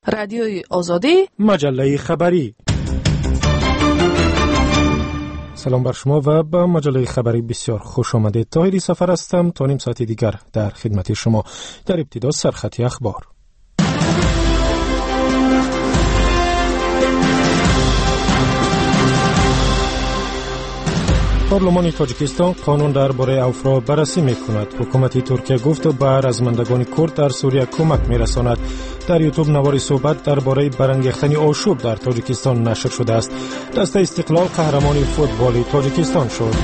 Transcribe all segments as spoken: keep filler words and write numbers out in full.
رادیوی آزادی، مجله خبری. سلام بر شما و به مجله خبری بسیار خوش آمدید. طاهری سفر هستم. تا نیم ساعت دیگر در خدمت شما. در ابتدا سرخطی اخبار. پارلمان تاجیکستان قانون درباره عفو را بررسی می‌کند. حکومت ترکیه گفت به رزمندگان کرد در سوریه کمک می‌رساند. در یوتیوب نواری صحبت درباره برانگیختن آشوب در تاجیکستان نشر شده است. دسته استقلال قهرمان فوتبال تاجیکستان شد.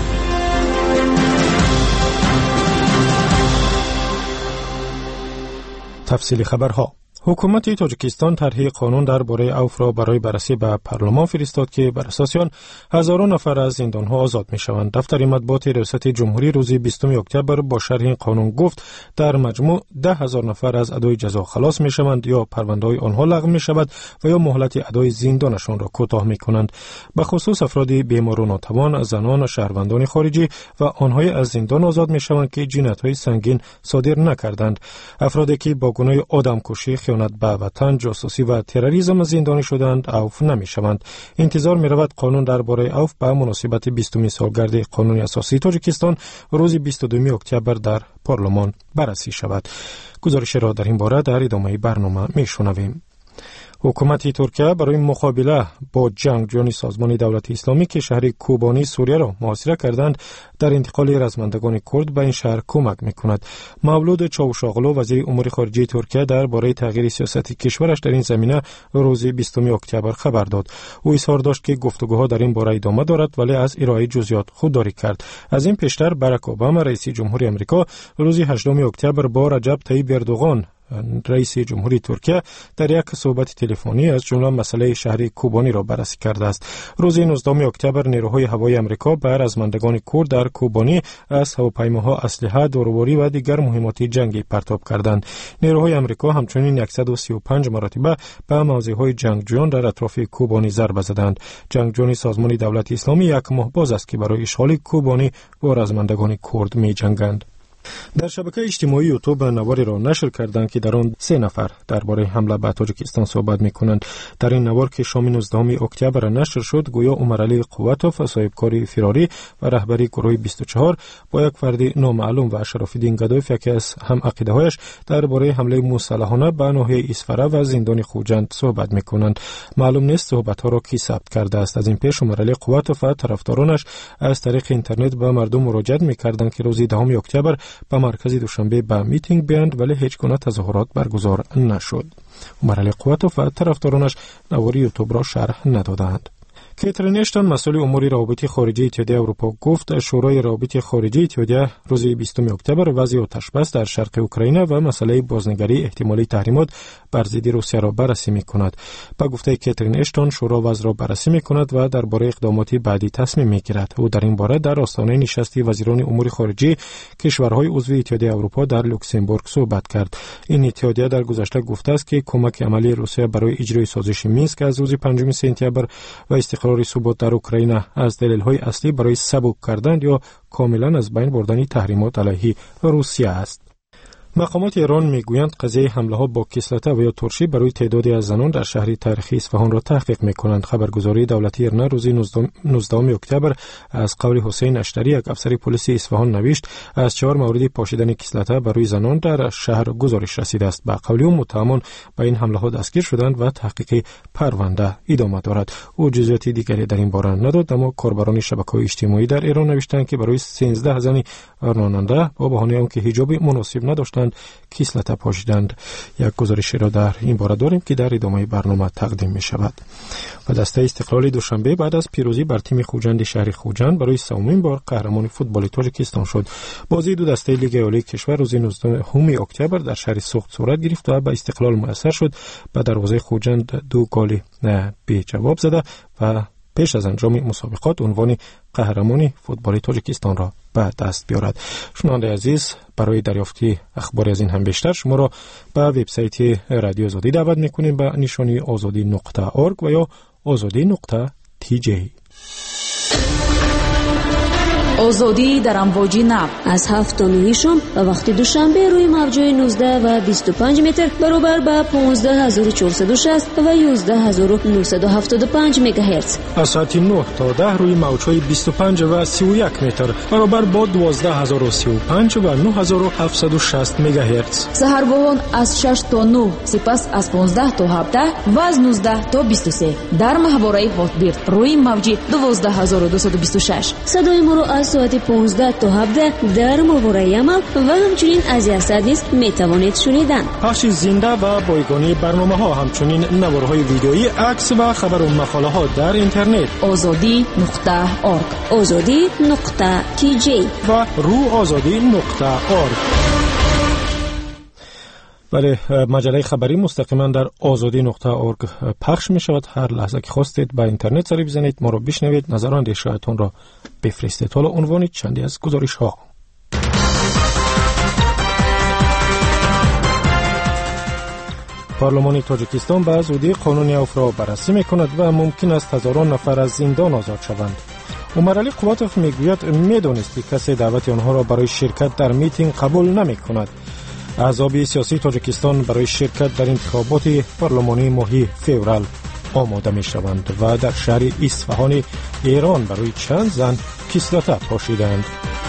تفصیل خبرها. حکومت تاجیکستان طرح قانون درباره عفو را برای بررسی به پارلمان فرستاد که بر اساس آن هزاران نفر از زندانها آزاد می‌شوند. دفتر مطبوعات ریاست جمهوری روز بیستم اکتبر با شرح این قانون گفت در مجموع ده هزار نفر از ادای جزا خلاص می‌شوند یا پرونده‌های آنها لغو می‌شود و یا مهلت ادای زندانشان را کوتاه می‌کنند. به خصوص افراد بیمار و ناتوان، زنان و شهروندان خارجی و آنهای از زندان آزاد می‌شوند که جنایت‌های سنگین صادر نکردند. افرادی که با گناه آدمکشی، خیانت به وطن، جاسوسی و تروریسم زندانی شدند عفو نمی‌شوند. انتظار می‌رود قانون درباره عفو به مناسبت بیستمین سالگرد قانون اساسی تاجیکستان روز بیست و دوم اکتبر در پارلمان بررسی شود. گزارش را در این باره در ادامه برنامه می‌شنویم. حکومت ترکیه برای مقابله با جنگجویان سازمان دولت اسلامی که شهر کوبانی سوریه را محاصره کردند در انتقال رزمندگان کرد به این شهر کمک می‌کند. مولود چاوشاغلو وزیر امور خارجه ترکیه درباره تغییر سیاست کشورش در این زمینه روز بیستم اکتبر خبر داد. او اظهار داشت که گفتگوها در این باره ادامه دارد ولی از ارائه جزئیات خودداری کرد. از این پیشتر باراک اوباما رئیس جمهوری آمریکا روز هشتم اکتبر با رجب طیب اردوغان رئیس جمهوری ترکیه در یک صحبت تلفنی از جمله مسئله شهر کوبانی را بررسی کرده است. روز نوزدهم اکتبر نیروهای هوایی آمریکا به رزمندگان کرد در کوبانی از هواپیماها اسلحه، داروباری و دیگر مهمات جنگی پرتاب کردند. نیروهای آمریکا همچنین صد و سی و پنج مرتبه به موضع‌های جنگجویان در اطراف کوبانی ضربه زدند. جنگجویان سازمان دولت اسلامی یک ماه باز است که برای اشغال کوبانی با رزمندگان کرد می‌جنگند. در شبکه اجتماعی یوتیوب نواری را نشر کردند که در آن سه نفر درباره حمله به تاجیکستان صحبت می‌کنند. در این نوار که شام نوزدهم اکتبر نشر شد، گویا عمرعلی قوتوف، صاحبکار فراری و رهبری گروه بیست و چهار، با یک فرد نامعلوم و شراف‌الدین گدایف، یکی از هم عقیده‌هایش، درباره حمله مسلحانه به ناحیه اسفره و زندان خوجند صحبت می‌کنند. معلوم نیست صحبت‌ها را کی ثبت کرده است. از این پیش عمرعلی قوتوف و طرفدارانش از طریق اینترنت به مردم مراجعه می‌کردند که روز دهم اکتبر به مرکز دوشنبه به میتینگ بیاند ولی هیچ گونه تظاهرات برگزار نشد. عمرعلی قوتوف و طرفدارانش نواری یوتیوب را شرح ندادند. کاترین اشتون مسئول امور روابط خارجی اتحادیه اروپا گفت شورای روابط خارجی اتحادیه روز بیستم اکتبر وضع آتش بس در شرق اوکراین و مسئله بازنگری احتمالی تحریمات بر ضد روسیه را بررسی می‌کند. با گفته کاترین اشتون شورا وضع را بررسی می‌کند و درباره اقدامات بعدی تصمیم می‌گیرد. او در این باره در آستانه نشست وزیران امور خارجه کشورهای عضو اتحادیه اروپا در لوکزامبورگ صحبت کرد. این اتحادیه در گذشته گفته است که کمک عملی روسیه برای اجرای سازش مینسک از روز پنجم سپتامبر و استقرار ثبات در اوکراین از دلایل اصلی برای سبک کردن یا کاملا از بین بردن تحریمات علیه روسیه است. مقامات ایران میگویند قضیه حمله ها با کسلته و یا ترشی برای تعدادی از زنان در شهر تاریخی اصفهان را تحقیق میکنند. خبرگزاری دولتی ایرنا روز نوزدهم اکتبر از قول حسین اشتری، یک افسر پلیس اصفهان، نوشت از چهار مورد پاشیدن کسلته برای زنان در شهر گزارش رسیده است. با قول او متهمان به این حمله ها دستگیر شدند و تحقیق پرونده ادامه دارد. او جزئیات دیگری در این باره نداد، اما کاربران شبکه‌های اجتماعی در ایران نوشتند که برای سیزده زن راننده با بهانه آنکه حجاب مناسب نداشتند کسلته پاشیدند. یک گزارش را در این باره داریم که در ادامه برنامه تقدیم می شود. و دسته استقلال دوشنبه بعد از پیروزی بر تیم خوجند شهر خوجند برای سومین بار قهرمان فوتبال تاجیکستان شد. بازی دو دسته لیگ عالی کشور روز نوزدهم اکتبر در شهر سوخت صورت گرفت و به استقلال میسر شد. به دروازه خوجند دو گل به جواب زده و پیش از انجام مسابقات عنوان قهرمانی فوتبال تاجیکستان را به دست بیارد. شنونده عزیز، برای دریافت اخباری از این هم بیشتر شما را به وبسایت رادیو آزادی دعوت میکنیم به نشانی آزادی نقطه اورگ و یا آزادی نقطه تی جی. آزادی در امواج نب از هفت تا نه شام و وقت دوشنبه روی موج‌های نوزده و بیست و پنج متر برابر با پانزده هزار و چهارصد و شصت و یازده هزار و نهصد و هفتاد و پنج مگاهرتز. از ساعت نه تا ده روی موج‌های بیست و پنج و سی و یک متر برابر با دوازده هزار و سی و پنج و نه هزار و هفتصد و شصت مگاهرتز. سحرگاهان از شش تا نه، سپس از پانزده تا هفده و از نوزده تا بیست و سه در محوره هاتبیرد روی موج دوازده هزار و دویست و بیست و شش. صدای ما رو از ساعت پانزده تا هفده در محوره عمل و همچنین از یاسر نیست می توانید شنیدن. پخش زنده و بایگانی برنامه ها، همچنین نوارهای ویدئویی، عکس و خبر و مقاله ها در اینترنت آزادی نقطه آرگ آزادی نقطه تی جی و رو آزادی نقطه آرگ. بله، مجله خبری مستقیما در آزادی نقطه آرگ پخش می شود. هر لحظه که خواستید به اینترنت سری بزنید، ما رو بشنوید، نظر و اندیشه‌تون را بفرستید. حالا عنوان چندی از گزارش ها. پارلمان تاجیکستان به زودی قانون اوف را بررسی می کند و ممکن است هزاران نفر از زندان آزاد شوند. عمر علی قواتوف می گوید می دانست که کسی دعوت آنها را برای شرکت در میتینگ قبول نمی کند. احزاب سیاسی تاجیکستان برای شرکت در انتخابات پارلمانی ماهی فوریه آماده می شوند و در شهر اصفهان ایران برای چند زن کیسلاته پاشیدند.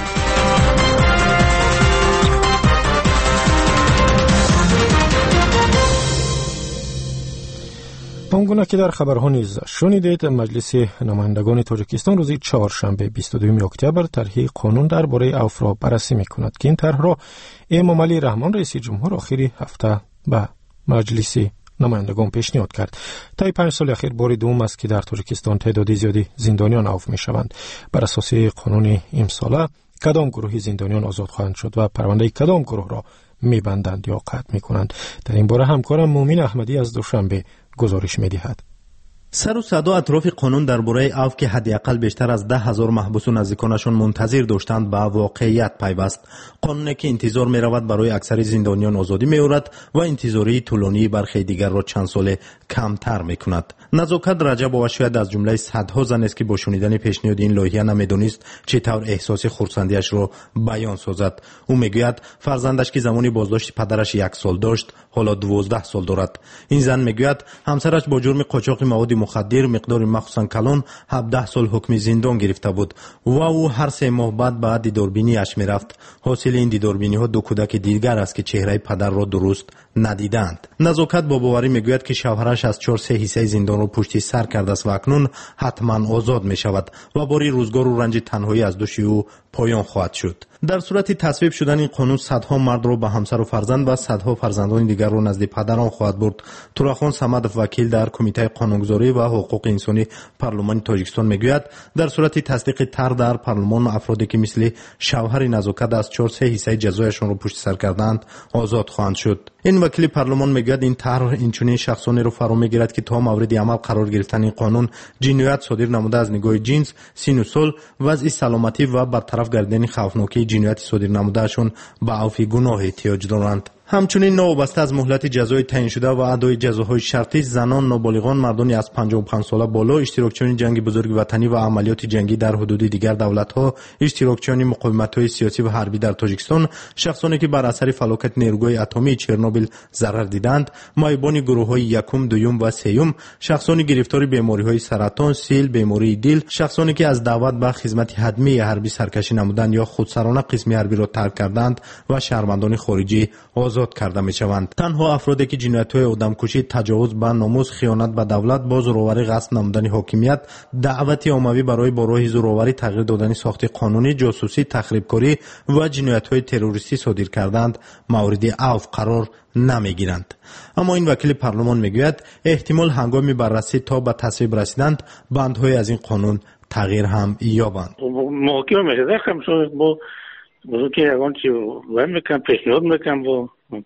آنگونه که در خبرها نیز شنیدید، مجلس نمایندگان تاجیکستان روز چهارشنبه بیست و دوم اکتبر طرح قانون درباره اوف را بررسی می‌کند که این طرح را امام علی رحمان رئیس جمهور آخر هفته به مجلس نمایندگان پیشنهاد کرد. طی پنج سال اخیر بار دوم است که در تاجیکستان تعداد زیادی زندانیان اوف می‌شوند. بر اساس قانون امساله کدام گروه زندانیان آزاد خواهند شد و پرونده کدام گروه را می‌بندند یا قطع می‌کنند. در این باره همکارم مومن احمدی از دوشنبه گزارش می‌دهد. سر و صدا اطراف قانون درباره اوف که حداقل بیشتر از ده هزار محبوس و نزدیکانشان منتظر داشتند به واقعیت پیوست. قانونی که انتظار می رود برای اکثر زندانیان آزادی می آورد و انتظاری طولانی برخی دیگر را چند سال کمتر می کند. نزاکت رجب و شاید از جمله صدها زن است که با شنیدن پیشنهاد این لایحه نمیدانست چطور احساس خرسندیش را بیان سازد. او میگوید فرزندش که زمانی بازداشت پدرش یک سال داشت حالا دوازده سال دارد. این زن میگوید همسرش با جرم قاچاق مواد مخدر مقدار مخصوصا کلان هفده سال حکم زندان گرفته بود و او هر سه ماه بعد به دیداربینی اش میرفت. حاصل این دیداربینی ها دو کودک دیگر است که چهره پدر را درست ندیدند. نزاکت با باوری میگوید که شوهرش از چهار سه حصه زندان را پشت سر کرده است و اکنون حتما آزاد می شود و باری روزگار و رنج تنهایی از دوش او پایان خواهد شد. در صورت تصویب شدن این قانون صدها مرد را به همسر و فرزند و صدها فرزندان دیگر را نزد پدران خواهد برد. توراخان صمدов وکیل در کمیته قانونگذاری و حقوق انسانی پارلمان تاجیکستان میگوید در صورت تصدیق طرح در پارلمان افرادی که مثل شوهر نزاکت از چهار سه حصه جزایشان را پشت سر کردند آزاد خواهند شد. این وکیل پارلمان میگوید این طرح اینچنین شخصانی را فرا میگیرد که تا مورد عمل قرار گرفتن این قانون جنایت صادر نموده از نگاه جنس، سن و سال، وضع سلامتی و برطرف گردیدن خوفناکی جنایت صادر نمودهشان به اوف گناه احتیاج دارند. همچنین نوابسته از مهلت جزای تعیین شده و ادای جزاهای شرطی زنان، نابالغان، مردان از پنجاه و پنج ساله بالا، اشتراکچیان جنگ بزرگ وطنی و عملیات جنگی در حدود دیگر دولت‌ها، اشتراکچیان مقاومت‌های سیاسی و حربی در تاجیکستان، شخصانی که بر اثر فلاکت نیروگاه اتمی چرنوبیل ضرر دیدند، معیبان گروه‌های یکم، دوم و سوم، شخصانی گرفتار بیماری‌های سرطان، سیل، بیماری دل، شخصانی که از دعوت به خدمت حتمی حربی سرکشی نمودند یا خودسرانه قسم حربی را ترک کردند و شهروندان خارجی آزاد کرده می شوند. تنها افرادی که جنایت‌های آدمکشی، تجاوز به ناموس، خیانت به دولت، با زورآوری غصب نمودن حاکمیت، دعوت عمومی برای با راه زورآوری تغییر دادن ساخت قانونی، جاسوسی، تخریبکاری و جنایت‌های تروریستی صادر کردند مورد اوف قرار نمیگیرند. اما این وکیل پارلمان میگوید احتمال هنگام بررسی تا به تصویب رسیدند بندهای از این قانون تغییر هم یابند. محاکمه میشه خمسون با بزرگ یگان چی وای میکنم پیشنهاد میکنم با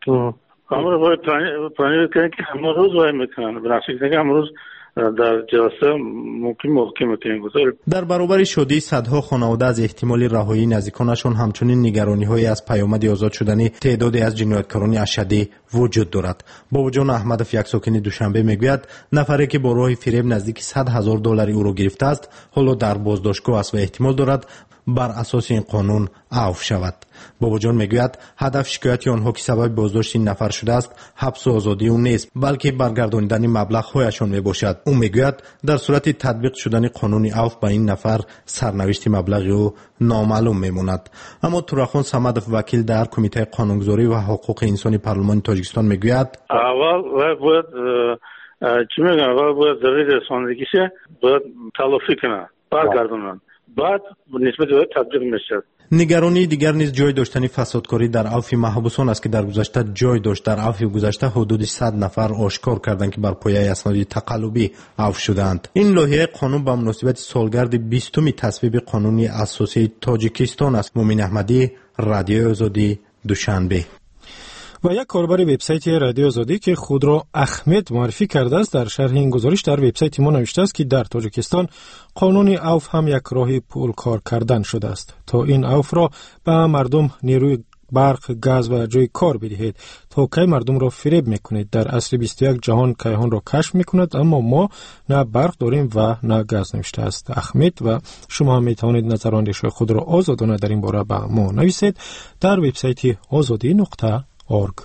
همه باید پلانی بکنم که همه روز وای میکنم برنامه که همه روز در جلسه ممکن محاکمه کنیم. در برابر شادی صدها خانواده از احتمال رهایی نزدیکانشان همچنین نگرانی‌هایی از پیامد آزاد شدن تعدادی از جنایتکاران اشدی وجود دارد. باباجان احمدов یک ساکن دوشنبه میگوید نفری که با راه فریب نزدیک صد هزار دلار او را گرفته است حالا در بازداشتگاه است و احتمال دارد بر اساس این قانون عفو شود. بابا جان میگوید هدف شکایت آنها که سبب بازداشت این نفر شده است حبس و آزادی او نیست، بلکه برگرداندن مبلغ هایشان میباشد. او میگوید در صورت تطبیق شدن قانون عفو به این نفر سرنوشت مبلغ او نامعلوم میماند. اما تورخان صمدов وکیل در کمیته قانونگذاری و حقوق انسانی پارلمان تاجیکستان میگوید اول باید چی میگن اول باید ضرورت رساندگی شه باید تلافی کنن برگردونن بعد نسبت به تطبیق میشه. نگرانی دیگر نیز جای داشتن فسادکاری در عفو محبوسان است که در گذشته جای داشت. در عفو گذشته حدود صد نفر آشکار کردند که بر پایه اسناد تقلبی عفو شدند. این لایحه قانون به مناسبت سالگرد بیستم تصویب قانونی اساسی تاجیکستان است. مومن احمدی، رادیو آزادی، دوشنبه. و یک کاربر وبسایت رادیو آزادی که خود را احمد معرفی کرده است در شرح این گزارش در وبسایت ما نوشته است که در تاجیکستان قانون عفو هم یک راه پول کار کردن شده است تا این عفو را به مردم نیروی برق، گاز و جای کار بدهید تا که مردم را فریب میکنید. در عصر بیست و یک جهان کیهان را کشف میکند اما ما نه برق داریم و نه گاز نوشته است احمد. و شما هم میتوانید نظر و اندیشه خود را آزادانه در این باره به ما نویسید در وبسایت آزادی نقطه اورگ.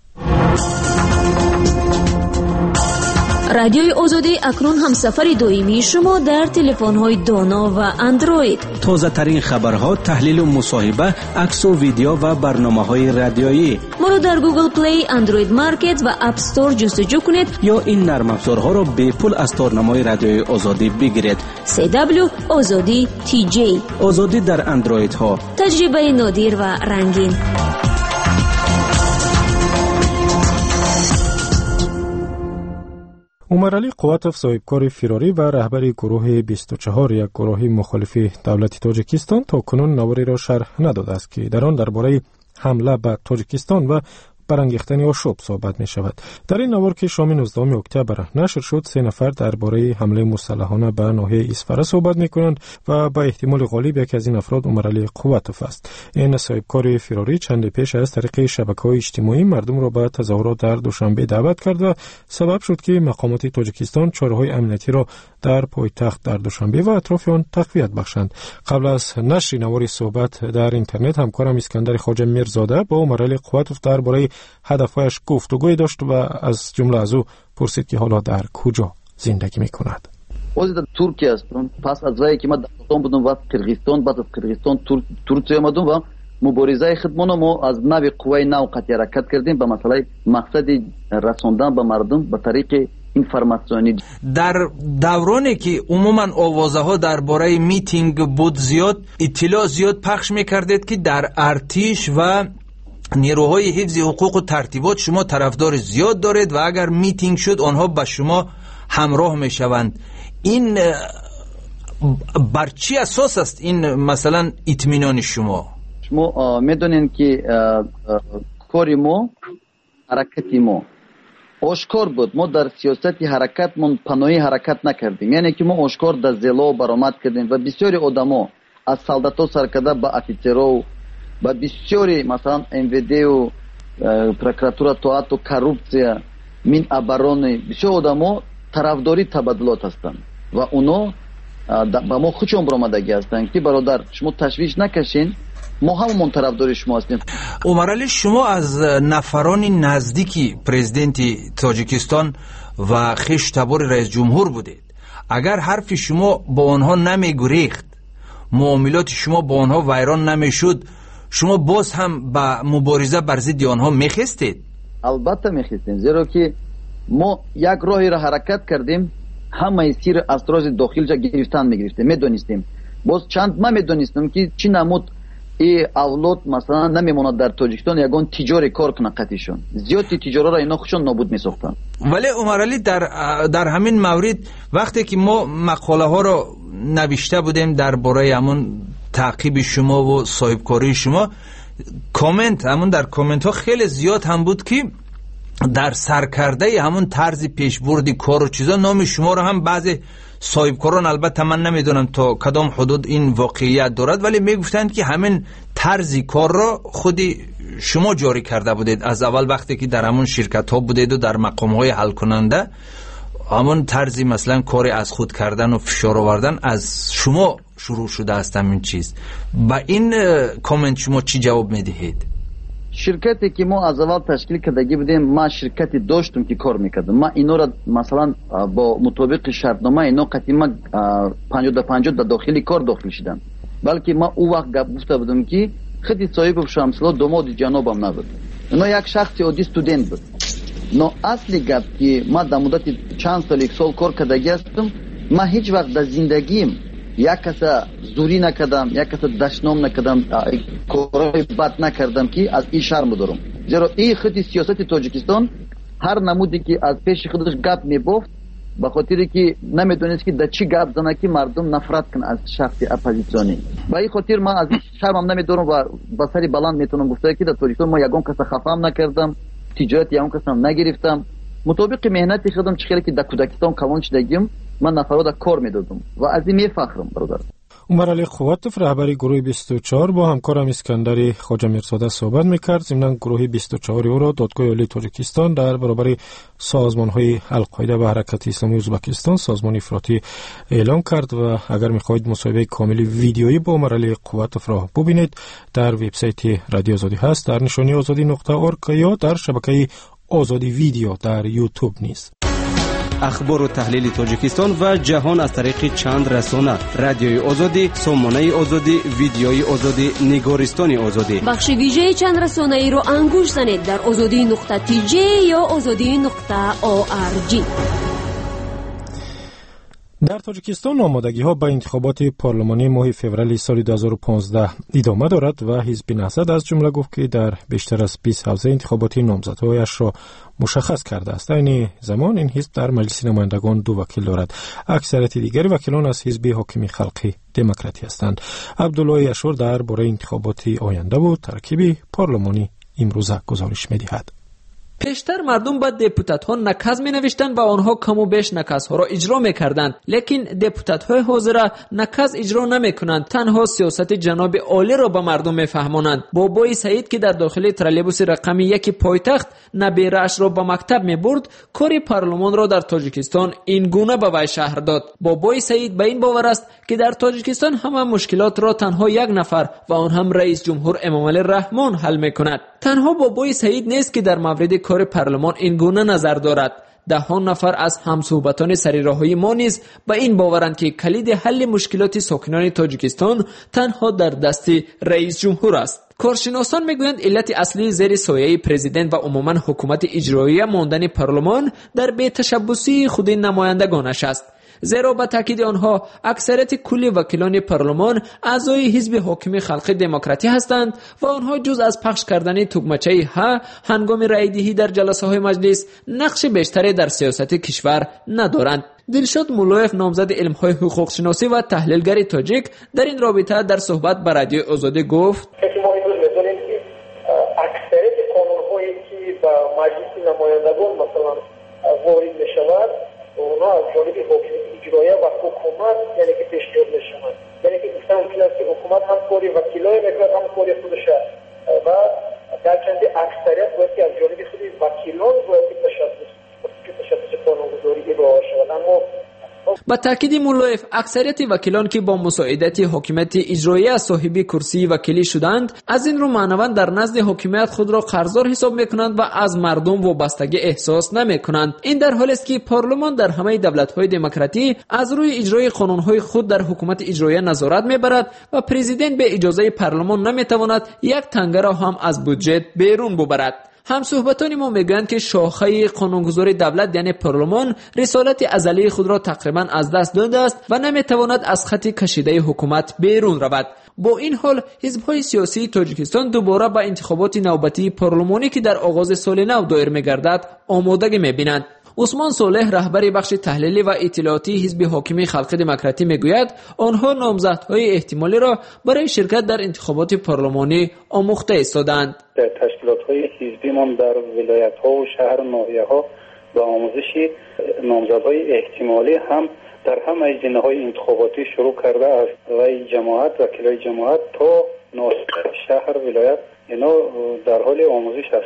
رادیوی آزادی اکنون هم سفر دائمی شما در تلفن‌های دانا و اندروید. تازه ترین خبرها، تحلیل و مصاحبه، عکس و ویدیو و برنامه‌های رادیویی. ما رو در گوگل پلی، اندروید مارکت و اپ استور جستجو کنید یا این نرم افزارها را به پول از تارنمای رادیوی آزادی بگیرید. سی دبلیو آزادی تی جی. آزادی در اندروید ها. تجربه نادر و رنگین. عمر علی قواتوف صاحبکار فراری و رهبر گروه بیست و چهار یک گروه مخالف دولت تاجیکستان تا کنون نواری را شرح نداده است که در آن درباره حمله به تاجیکستان و برانگیختن آشوب صحبت می شود. در این نوار که شام نوزدهم اکتبر نشر شد سه نفر درباره حمله مسلحانه به ناحیه اسفره صحبت می کنند و با احتمال غالب یکی از این افراد عمر علی قواتوف است. این صاحبکار فراری چند پیش از طریق شبکه‌های اجتماعی مردم را به تظاهرات در دوشنبه دعوت کرد و سبب شد که مقامات تاجیکستان چاره‌های امنیتی را در پایتخت در دوشنبه و اطراف آن تقویت بخشند. قبل از نشر نوار صحبت در اینترنت همکارم اسکندر خواجه میرزاده با عمر علی قواتوف درباره هدفهایش گفتگوی داشت و از جمله از او پرسید که حالا در کجا زندگی میکند. اوز در ترکیه هستم. پس از وقتی که من داشتم بودم و قرقیزستان بعد از قرقیزستان ترکیه آمدم و مبارزه خودمون ما از نوع قوه نو قطعی حرکت کردیم به مسئله مقصد رساندن به مردم به طریق اینفورماسیونی. در دورانی که عموما آوازه ها درباره میتینگ بود زیاد اطلاع زیاد پخش میکردید که در ارتش و نیروهای حفظ حقوق و ترتیبات شما طرفدار زیاد دارید و اگر میتینگ شد آنها با شما همراه میشوند. این بر چی اساس است این مثلا اطمینان شما؟ شما میدونین که کاری ما حرکتی ما آشکار بود. ما در سیاست حرکت من پناهی حرکت نکردیم، یعنی که ما آشکار در زیلا برآمد کردیم و بسیاری آدما از سالداتا سرکرده با افیسرها و بسیاری مثلا ام وی دی و پروکراتوره توات و کورپسیا مین ابرون بسیار آدما طرفداری تبادلات هستند و اونا با ما خوشم برآمدگی هستند که برادر شما تشویش نکشین، ما همون طرفدار شما هستیم. عمر علی شما از نفران نزدیکی پرزیدنت تاجیکستان و خویش تبار رئیس جمهور بودید. اگر حرف شما با آنها نمیگریخت، معاملات شما با آنها ویران نمیشد، شما باز هم با مبارزه بر ضد آنها میخستید؟ البته میخستیم، زیرا که ما یک راهی را حرکت کردیم، همه سیر اسرار داخل جا گرفتن میگرفتیم، میدونستیم. باز چند ما میدونستیم که چی نمود ای اولاد مثلا نمیموند در تاجیکستان یگان تجاری کار کنه قطعشون، زیاد تجارا را اینا خودشون نابود میساختن. ولی عمر علی در در همین مورد وقتی که ما مقاله ها را نوشته بودیم درباره همون تعقیب شما و صاحبکاری شما، کامنت همون در کامنت ها خیلی زیاد هم بود که در سرکرده همون طرز پیشبردی کار و چیزا نام شما رو هم بعضی صاحبکاران، البته من نمیدونم تا کدام حدود این واقعیت دارد، ولی میگفتند که همین طرزی کار را خودی شما جاری کرده بودید از اول وقتی که در همون شرکت ها بودید و در مقام های حل کننده. همون طرزی مثلا کاری از خود کردن و فشار آوردن از شما شروع شده است این چیز. با این کامنت شما چی جواب میدهید؟ شرکتی که ما از اول تشکیل کردگی بودیم، ما شرکتی داشتم که کار میکردم. ما اینا را مثلا با مطابق شرطنامه اینا قدیما پنجاه تا پنجاه در داخلی کار داخل شدن، بلکه ما او وقت گپ گفته بودم که خدی صاحب شمسلا دوماد جنابم نبود، اینا یک شخص عادی استودنت بود. نو اصلی گپ که ما در مدت چند سال یک سال کار کردگی هستم، ما هیچ وقت در زندگیم یک کس زوری نکردم، یک کس دشنام نکردم، کارهای بد نکردم که از این شرم دارم. زیرا این خط سیاست تاجیکستان هر نمودی که از پیش خودش گپ میبافت، به خاطر که نمیدونست که در چی گپ زنه که مردم نفرت کن از شخص اپوزیسیونی. به این خاطر من از این شرمم نمیدارم و با سری بلند میتونم گفته که در تاجیکستان ما یگان کس خفام نکردم، تجارت یگان کس هم نگرفتم. مطابق مهنتی خودم چخیلی که در کودکستان کوان شدگیم، من نفرات کار میدادم و از این میفخرم برادر. عمر علی قواتف رهبر گروه بیست و چهار با همکارم اسکندر خواجه میرزاده صحبت میکرد. ضمن گروه بیست و چهار او را دادگاه عالی تاجیکستان در برابر سازمان‌های القاعده و حرکت اسلامی ازبکستان سازمان افراطی اعلام کرد و اگر میخواهید مصاحبه کامل ویدیویی با عمر علی قواتف را ببینید در وبسایت رادیو آزادی هست، در نشانی آزادی نقطه اورگ یا در شبکه آزادی ویدیو در یوتیوب نیز. اخبار و تحلیل تاجیکستان و جهان از طریق چند رسانه: رادیوی آزادی، سامانه آزادی، ویدیوی آزادی، نگارستان آزادی. بخش ویژه چند رسانه ای رو انگوش زنید در آزادی نقطه تی جی یا آزادی نقطه او آر جی. در تاجیکستان آمادگی ها به انتخابات پارلمانی ماه فوریه سال دو هزار و پانزده ادامه دارد و حزب نهضت از جمله گفت که در بیشتر از بیست حوزه انتخاباتی نامزدهایش را مشخص کرده است. این زمان این حزب در مجلس نمایندگان دو وکیل دارد. اکثریت دیگر وکیلان از حزب حاکم خلقی دموکراتی هستند. عبدالله اشور در باره انتخابات آینده و ترکیب پارلمانی امروزه گزارش می‌دهد. پیشتر مردم با دپوتات ها نکاز می نوشتن و آنها کم و بیش نکاز ها را اجرا می کردند، لیکن دپوتات های حاضر نکاز اجرا نمی کنند، تنها سیاست جناب عالی را به مردم می فهمانند. بابای سعید که در داخل ترالبوس رقم یک پایتخت نبیره اش را به مکتب می برد، کار پارلمان را در تاجیکستان این گونه به وی شهر داد. بابای سعید به این باور است که در تاجیکستان همه مشکلات را تنها یک نفر و آن هم رئیس جمهور امامعلی رحمان حل می کند. تنها بابای سعید نیست که در مورد کار پارلمان این گونه نظر دارد. ده ها نفر از همصحبتان سریراهای ما نیز به این باورند که کلید حل مشکلات ساکنان تاجیکستان تنها در دست رئیس جمهور است. کارشناسان میگویند علت اصلی زیر سایه پرزیدنت و عموما حکومت اجرایی ماندن پارلمان در بی‌تشبثی خود نمایندگانش است. زیرا به تاکید آنها اکثریت کلی وکیلان پارلمان اعضای حزب حاکم خلقی دموکراتی هستند و آنها جز از پخش کردن تگمچه ها هنگام رای دهی در جلسه های مجلس نقش بیشتری در سیاست کشور ندارند. دلشاد مولایف نامزد علم های حقوق شناسی و تحلیلگر تاجیک در این رابطه در صحبت با رادیو آزادی گفت: اکثریت قانون هایی که با مجلس نمایندگان مثلا وارد میشود اونا از جانب حکومت اجرایی و حکومت یعنی که پیشنهاد میشوند، یعنی که گفتن ممکن است که حکومت هم کاری وکیلای میکند هم کاری خودش و در چند اکثریت باید که از جانب خود وکیلان باید که تشبث تشبث قانونگذاری ارائه شود. اما با تاکید مولایف اکثریت وکیلان که با مساعدت حکومت اجرایی از صاحب کرسی وکیلی شدند از این رو معنوان در نزد حکومت خود را قرضدار حساب میکنند و از مردم وابستگی احساس نمیکنند. این در حالی است که پارلمان در همه دولت‌های دموکراتی از روی اجرای قانون‌های خود در حکومت اجرایی نظارت میبرد و پرزیدنت به اجازه پارلمان نمیتواند یک تنگه را هم از بودجه بیرون ببرد. هم صحبتان ما میگویند که شاخه قانونگذاری دولت یعنی پارلمان رسالت ازلی خود را تقریبا از دست داده است و نمیتواند از خط کشیده حکومت بیرون رود. با این حال حزب‌های سیاسی تاجیکستان دوباره با انتخابات نوبتی پارلمانی که در آغاز سال نو دایر می‌گردد آمادگی می‌بینند. عثمان صالح رهبر بخش تحلیلی و اطلاعاتی حزب حاکم خلقی دموکراتی میگوید آنها نامزدهای احتمالی را برای شرکت در انتخابات پارلمانی آموخته ایستادند. در تشکیلات‌های حزبی ما در ولایت‌ها و شهر ناحیه‌ها با آموزش نامزدهای احتمالی هم در همه جناح‌های انتخاباتی شروع کرده است و جماعت وکیلای جماعت تا ناحیه شهر ولایت اینا در حال آموزش هستند.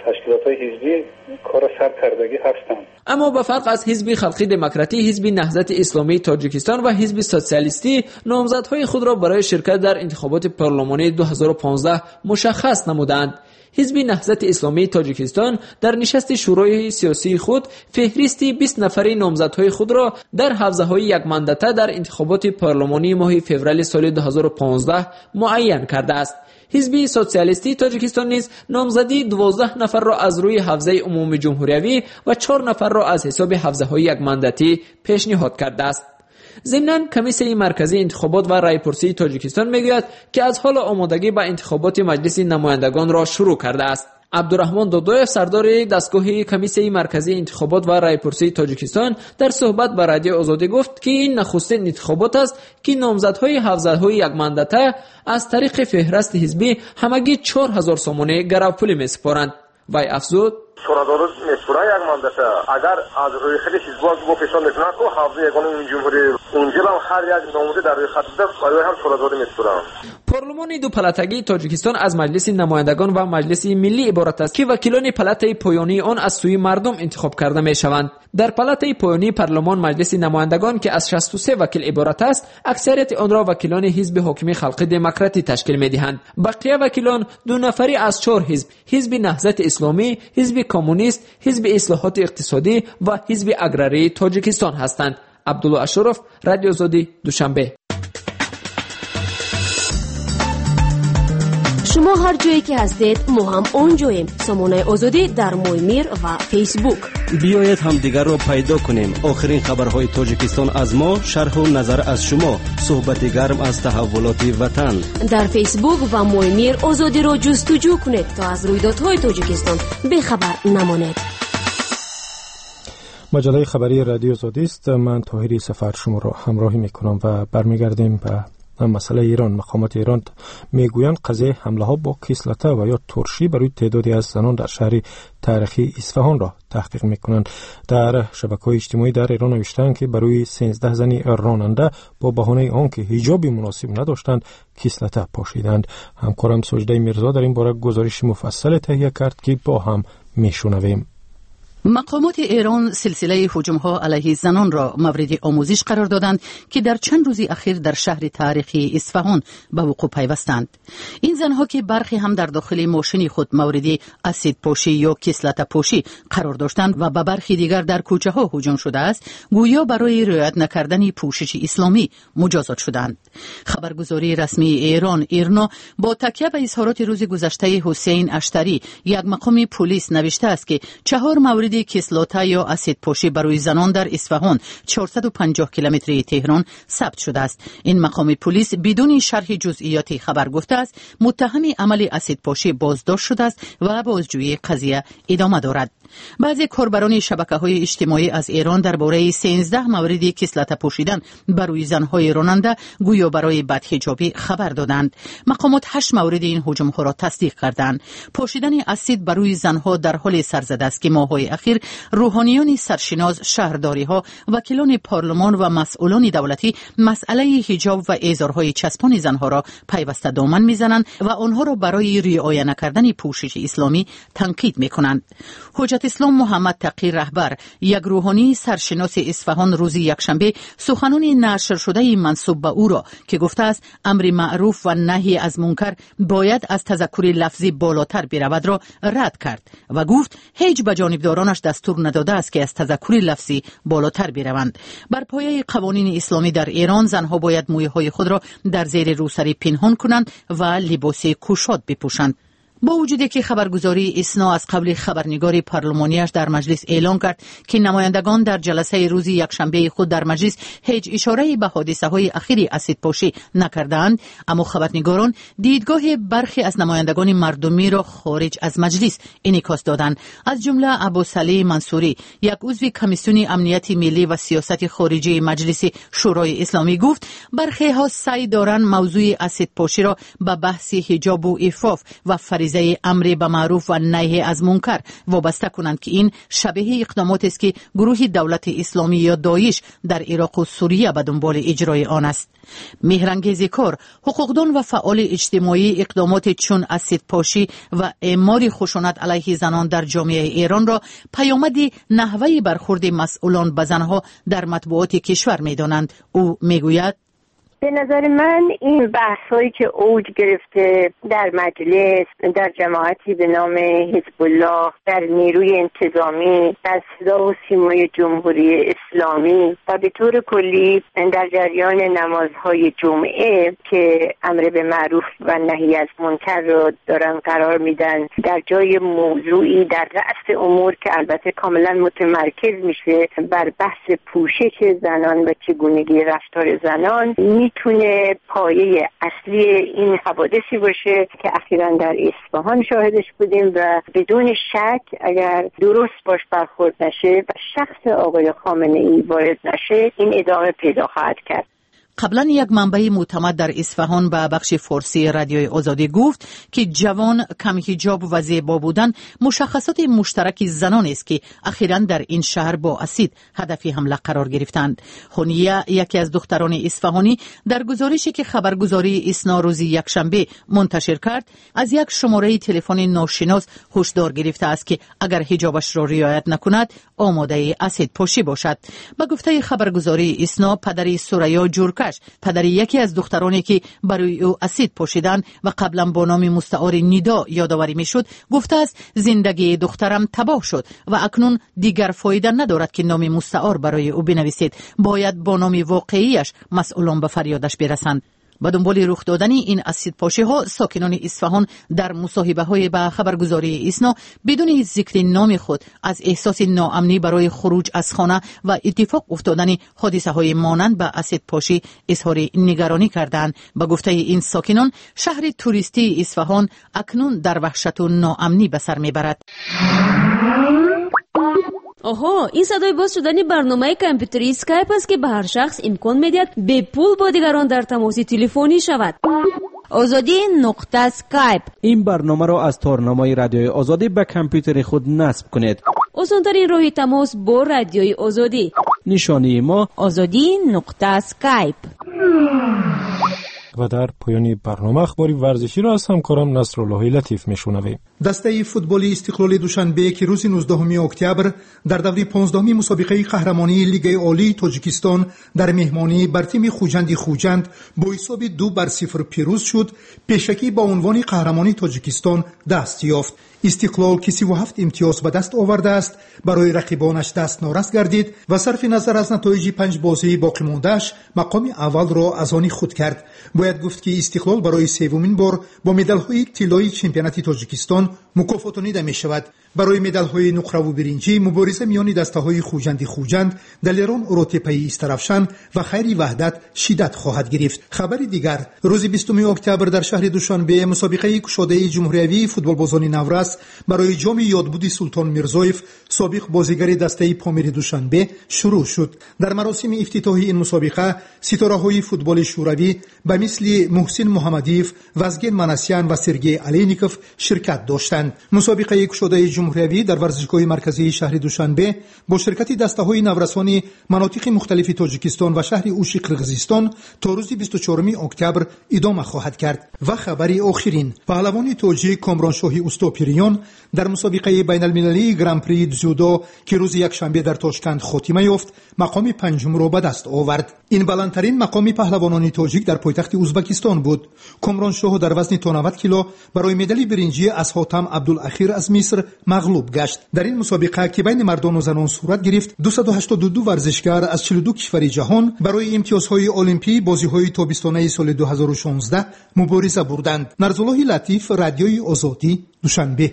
تشکیلات‌های حزبی کار سرکردگی هستند. اما به فرق از حزب خلقی دموکراتی، حزب نهضت اسلامی تاجیکستان و حزب سوسیالیستی نامزدهای خود را برای شرکت در انتخابات پارلمانی دو هزار و پانزده مشخص نمودند. حزب نهضت اسلامی تاجیکستان در نشست شورای سیاسی خود فهرستی بیست نفری نامزدهای خود را در حوزه‌های یک ماندته در انتخابات پارلمانی ماه فوریه سال دو هزار و پانزده معین کرده است. حزب سوسیالیستی تاجیکستان نیز نامزدی دوازده نفر را از روی حوزه عمومی جمهوریوی و چهار نفر را از حساب حوزه‌های یک ماندتی پیشنهاد کرده است. ضمناً کمیسیون مرکزی انتخابات و رایپرسی تاجیکستان میگوید که از حال آمادگی به انتخابات مجلس نمایندگان را شروع کرده است. عبدالرحمن دودویف سردار دستگاه کمیسیون مرکزی انتخابات و رایپرسی تاجیکستان در صحبت با رادیو آزادی گفت که این نخستین انتخابات است که نامزدهای حوزه‌های یک ماندته از طریق فهرست حزبی همگی چهار هزار سومونه گروپولی میسپارند. وی افزود سوradoruz mesura یک ماندته اگر از روی خیلی حزب‌ها با فشار میکنن تو حوزه یگانه جمهوری اونجا هم هر یک نامزد در روی خط ده برای هم سوradoruz میسپارن. پارلمان دو پلاتگی تاجیکستان از مجلس نمایندگان و مجلس ملی عبارت است که وکیلان پلات پایانی آن از سوی مردم انتخاب کرده میشوند. در پلات پایانی پارلمان مجلس نمایندگان که از شصت و سه وکیل عبارت است، اکثریت آن را وکیلان حزب حاکم خلقی دموکراتی تشکیل میدهند. بقیه وکیلان دو نفری از چهار حزب، حزب نهضت اسلامی، حزب کمونیست، حزب اصلاحات اقتصادی و حزب اگراری تاجیکستان هستند. عبدالله اشرف، رادیو آزادی، دوشنبه. شما هر جایی که هستید ما هم اونجاییم. سامانه آزادی در مویمیر و فیسبوک. بیایید هم دیگر را پیدا کنیم. آخرین خبرهای تاجیکستان از ما، شرح و نظر از شما، صحبت گرم از تحولات وطن. در فیسبوک و مویمیر آزادی را جستجو کنید تا از رویدادهای تاجیکستان بخبر نمانید. مجله خبری رادیو آزادی است. من طاهری سفر شما را همراهی میکنم و برمیگردیم به مسئله ایران. مقامات ایران میگویند قضیه حمله ها با کیسلته و یا ترشی بر روی تعدادی از زنان در شهر تاریخی اصفهان را تحقیق میکنند. در شبکه‌های اجتماعی در ایران نوشتند که بر روی سیزده زن راننده با بهانه آنکه حجاب مناسب نداشتند کیسلته پاشیدند. همکارم سجده میرزا در این باره گزارش مفصل تهیه کرد که با هم میشنویم. مقامات ایران سلسله هجوم‌ها علیه زنان را مورد آموزش قرار دادند که در چند روز اخیر در شهر تاریخی اصفهان به وقوع پیوستند. این زنها که برخی هم در داخل ماشین خود مورد اسید پاشی یا کسلت پاشی قرار داشتند و به برخی دیگر در کوچه ها هجوم شده است، گویا برای رعایت نکردن پوشش اسلامی مجازات شدند. خبرگزاری رسمی ایران ایرنا با تکیه به اظهارات روز گذشته حسین اشتری، یک مقام پلیس، نوشته است که چهار مورد کسلاته یا اسید پاشی برای زنان در اصفهان چهارصد و پنجاه کیلومتری تهران ثبت شده است. این مقام پلیس بدون شرح جزئیات خبر گفته است متهم عمل اسید پاشی بازداشت شده است و بازجویی قضیه ادامه دارد. بعضی کاربران شبکه‌های اجتماعی از ایران درباره سیزده مورد کسلت پوشیدن برای زن‌های راننده گویا برای بدحجابی خبر دادند. مقامات هشت مورد این هجوم‌ها را تصدیق کردند. پوشیدن اسید برای زن‌ها در حال سرزده است که ماه‌های اخیر روحانیان سرشناس، شهرداری‌ها، وکیلان پارلمان و مسئولان دولتی مسئله حجاب و ایزارهای چسبان زن‌ها را پیوسته دامن می‌زنند و آنها را برای رعایت نکردن پوشش اسلامی تنقید می‌کنند. حجت اسلام محمد تقی رهبر، یک روحانی سرشناس اصفهان، روز یکشنبه سخنان نشر شده منسوب به او را که گفته است امر معروف و نهی از منکر باید از تذکر لفظی بالاتر برود را رد کرد و گفت هیچ به جانبدارانش دستور نداده است که از تذکر لفظی بالاتر بروند. بر پایه قوانین اسلامی در ایران زنها باید مویهای خود را در زیر روسری پنهان کنند و لباس کوشاد بپوشند. با وجودی که خبرگزاری اسنا از قبل خبرنگار پارلمانیش در مجلس اعلام کرد که نمایندگان در جلسه روز یکشنبه خود در مجلس هیچ اشاره‌ای به حادثه‌های اخیر اسیدپاشی نکردند، اما خبرنگاران دیدگاه برخی از نمایندگان مردمی را خارج از مجلس انعکاس دادند. از جمله ابوصالح منصوری، یک عضو کمیسیون امنیت ملی و سیاست خارجی مجلس شورای اسلامی، گفت برخی ها سعی دارند موضوع اسیدپاشی را به بحث حجاب و عفاف و مبارزه امر به معروف و نهی از منکر وابسته کنند که این شبیه اقداماتی است که گروه دولت اسلامی یا داعش در عراق و سوریه به دنبال اجرای آن است. مهرانگیز کار، حقوقدان و فعال اجتماعی اقدامات چون اسیدپاشی و اعمار خشونت علیه زنان در جامعه ایران را پیامد نحوه برخورد مسئولان به زنها در مطبوعات کشور می‌دانند. او میگوید به نظر من این بحثایی که اوج گرفته در مجلس، در جماعتی به نام حزب الله، در نیروی انتظامی، در صدا و سیمای جمهوری اسلامی و به طور کلی در جریان نمازهای جمعه که امر به معروف و نهی از منکر را دارن قرار میدن، در جای موضوعی در رأس امور که البته کاملا متمرکز میشه بر بحث پوشش زنان و چگونگی رفتار زنان، میتونه پایه اصلی این حوادثی باشه که اخیراً در اصفهان شاهدش بودیم و بدون شک اگر درست باش برخورد نشه و شخص آقای خامنه ای وارد نشه این ادامه پیدا خواهد کرد. قبلا یک منبع معتمد در اصفهان به بخش فارسی رادیوی آزادی گفت که جوان، کم حجاب و زیبا بودن مشخصات مشترک زنان است که اخیراً در این شهر با اسید هدف حمله قرار گرفتند. هنیه، یکی از دختران اصفهانی، در گزارشی که خبرگزاری اسنا روز یکشنبه منتشر کرد از یک شماره تلفن ناشناس هشدار گرفته است که اگر حجابش را رعایت نکند آماده اسید پاشی باشد. به گفته خبرگزاری اسنا، پدر سوریا جورکش، پدر یکی از دخترانی که برای او اسید پاشیدن و قبلا با نام مستعار نیدا یادآوری میشد، گفته است زندگی دخترم تباه شد و اکنون دیگر فایده ندارد که نام مستعار برای او بنویسید، باید با نام واقعیش مسئولان به فریادش برسند. با دنبال رخ دادن این اسیدپاشی ها، ساکنان اصفهان در مصاحبه های با خبرگزاری اسنا بدون ذکر نام خود از احساس ناامنی برای خروج از خانه و اتفاق افتادن حادثه های مانند به اسیدپاشی اظهار نگرانی کردند. با گفته این ساکنان، شهر توریستی اصفهان اکنون در وحشت و ناامنی به سر میبرد. آها، این صدای باز شدن برنامه کامپیوتری اسکایپ است که به هر شخص امکان میدهد به پول با دیگران در تماس تلفنی شود. آزادی نقطه اسکایپ. این برنامه را از تارنمای رادیوی آزادی به کامپیوتر خود نصب کنید. آسان‌ترین راه تماس با رادیوی آزادی. نشانی ما آزادی نقطه اسکایپ. و در پایان برنامه اخباری ورزشی را از همکارم نصرالله لطیف میشنویم. دسته فوتبالی استقلال دوشنبه که روز نوزدهم اکتبر در دوره پانزدهمی مسابقه قهرمانی لیگ عالی تاجیکستان در مهمانی بر تیم خوجند خوجند با حساب دو بر صفر پیروز شد، پیشکی با عنوان قهرمانی تاجیکستان دست یافت. استقلال که سی و هفت امتیاز به دست آورده است برای رقیبانش دست نارس گردید و صرف نظر از نتایج پنج بازی باقی مونده‌اش مقام اول را از آن خود کرد. باید گفت که استقلال برای سومین بار با مدال‌های طلایی چمپیونات تاجیکستان مکافاتانیده می‌شود. برای مدال‌های نقره و برنجی مبارزه میان دسته‌های خوجند خوجند، دلیران اروتپایی استرافشان و خیری وحدت شدت خواهد گرفت. خبر دیگر، روز بیستم اکتبر در شهر دوشنبه مسابقه کشاده جمهوری فوتبالبازان نورس برای جام یادبود سلطان میرزایف سابق بازیگر دسته پامیر دوشنبه شروع شد. در مراسم افتتاحی این مسابقه ستاره‌های فوتبال شوروی به مثل محسن محمدیف، وزگین مناسیان و سرگئی الینیکوف شرکت داشتند. مسابقه کشاده جمهوری در ورزشگاه مرکزی شهر دوشنبه با شرکت دسته‌های نورسان مناطق مختلف تاجیکستان و شهر اوشی قرقیزستان تا روز بیست و چهارم اکتبر ادامه خواهد کرد. و خبری آخرین، پهلوان تاجیک کامرانشاهی اوستاپیریان در مسابقه بین المللی گران پری جودو که روز یکشنبه در تاشکند خاتمه یافت، مقام پنجم را به دست آورد. این بلندترین مقام پهلوانان تاجیک در پایتخت ازبکستان بود. کامرانشاه در وزن تا نود کیلو برای مدال برنجی از حاتم عبدالاخیر از مصر مغلوب گشت. در این مسابقه که بین مردان و زنان صورت گرفت، دویست و هشتاد و دو ورزشکار از چهل و دو کشور جهان برای امتیازهای المپی بازی‌های تابستانه سال دو هزار و شانزده مبارزه بردند. نصرالله لطیف، رادیوی آزادی، دوشنبه.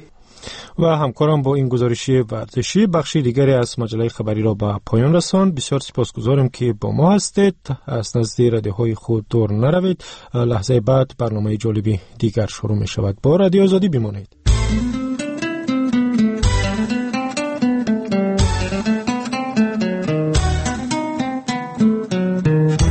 و همکارم با این گزارشی ورزشی بخشی دیگری از مجله خبری را به پایان رساند. بسیار سپاسگزارم که با ما هستید. از نزد رادیوهای خود دور نروید. لحظه بعد برنامه جالبی دیگر شروع می شود. با رادیو آزادی بمانید.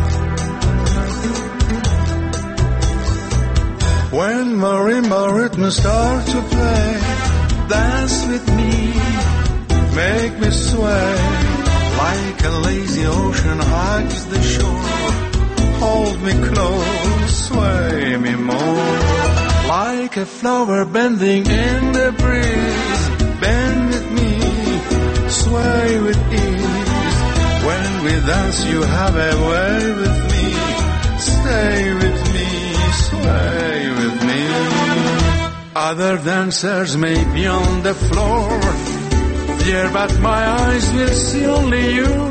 When Marie Maritna start to play. Dance with me, make me sway. Like a lazy ocean hugs the shore. Hold me close, sway me more. Like a flower bending in the breeze. Bend with me, sway with ease. When we dance you have a way with me. Stay with me, sway with me. Other dancers may be on the floor, dear, but my eyes will see only you.